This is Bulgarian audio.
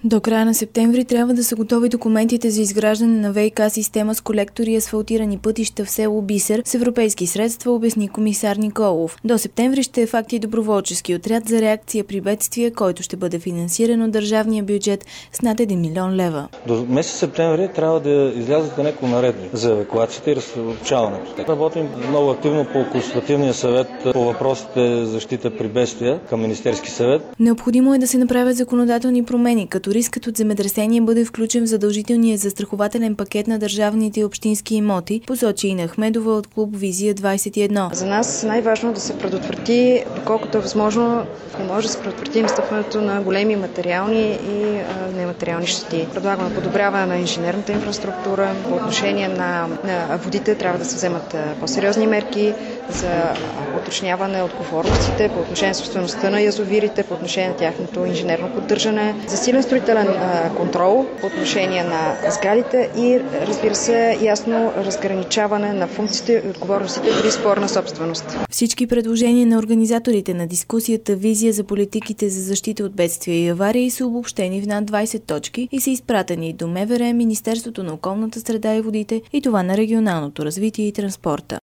До края на септември трябва да са готови документите за изграждане на ВиК система с колектори и асфалтирани пътища в село Бисер с европейски средства, обясни комисар Николов. До септември ще е факт и доброволчески отряд за реакция при бедствия, който ще бъде финансиран от държавния бюджет с над 1 милион лева. До месец септември трябва да излязат няколко наредби за евакуацията и разсълчаването. Работим много активно по консултативния съвет по въпросите за защита при бедствия към Министерски съвет. Необходимо е да се направят законодателни промени, като рискът от земетресение бъде включен в задължителния застрахователен пакет на държавните и общински имоти, посочи Ина Ахмедова от клуб Визия 21. За нас най-важно е да се предотврати, доколкото е възможно, не може да се предотврати настъпването на големи материални и нематериални щети. Предлагаме подобряване на инженерната инфраструктура. По отношение на водите трябва да се вземат по-сериозни мерки за уточняване отговорностите по отношение на собствеността на язовирите, по отношение на тяхното инженерно поддържане, засилен строителен контрол по отношение на сградите и, разбира се, ясно разграничаване на функциите и отговорностите при спор на собственост. Всички предложения на организаторите на дискусията Визия за политиките за защита от бедствия и аварии са обобщени в над 20 точки и са изпратени до МВР, Министерството на околната среда и водите и това на регионалното развитие и транспорта.